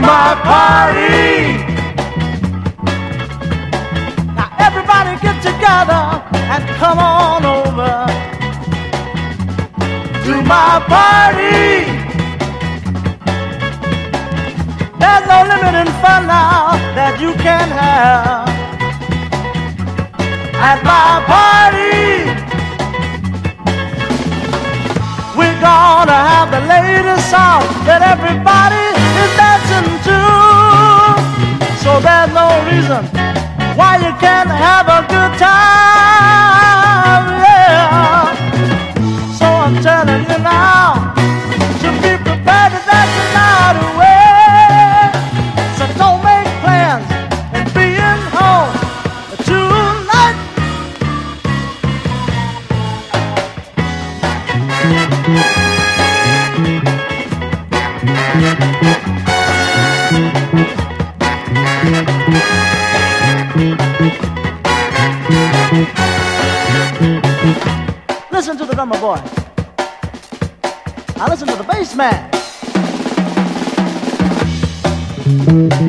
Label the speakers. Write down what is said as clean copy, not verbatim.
Speaker 1: my party. Now everybody get together and come on over to my party. There's no limit in fun now that you can have at my party. We're gonna have the latest song that everybody is dancing to. So there's no reason why you can't have a good time, yeah. So I'm telling you now, to be prepared to dance the night away. So don't make plans and being home tonight. Listen to the drummer boy. Now listen to the bass man.